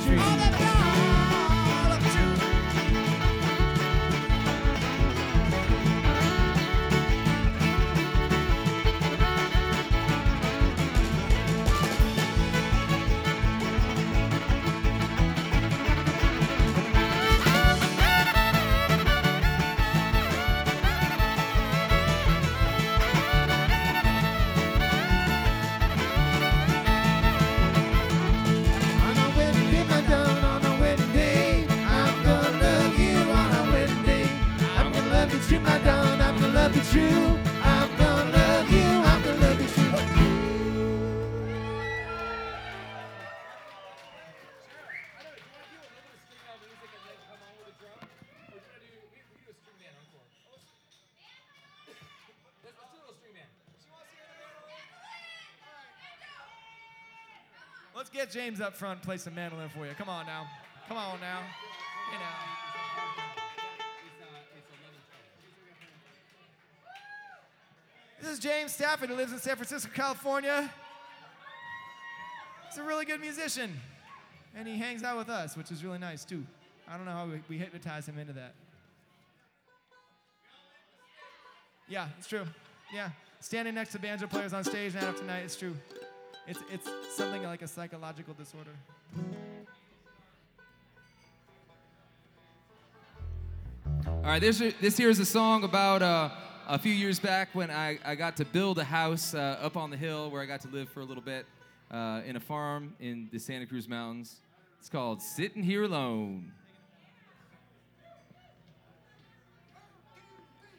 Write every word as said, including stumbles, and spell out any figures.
tree. All that God up to. On a wedding day, my darling, on a wedding day, I'm gonna love you on a wedding day. I'm gonna love you true, my darling, I'm gonna love you true. I'm gonna love you, I'm gonna love you true. Let's get James up front, play some mandolin for you. Come on now. Come on now. You know. This is James Stafford, who lives in San Francisco, California. He's a really good musician. And he hangs out with us, which is really nice, too. I don't know how we, we hypnotize him into that. Yeah, it's true. Yeah. Standing next to banjo players on stage night after night, it's true. It's it's something like a psychological disorder. All right, this, this here is a song about uh, a few years back when I, I got to build a house uh, up on the hill where I got to live for a little bit uh, in a farm in the Santa Cruz Mountains. It's called Sitting Here Alone.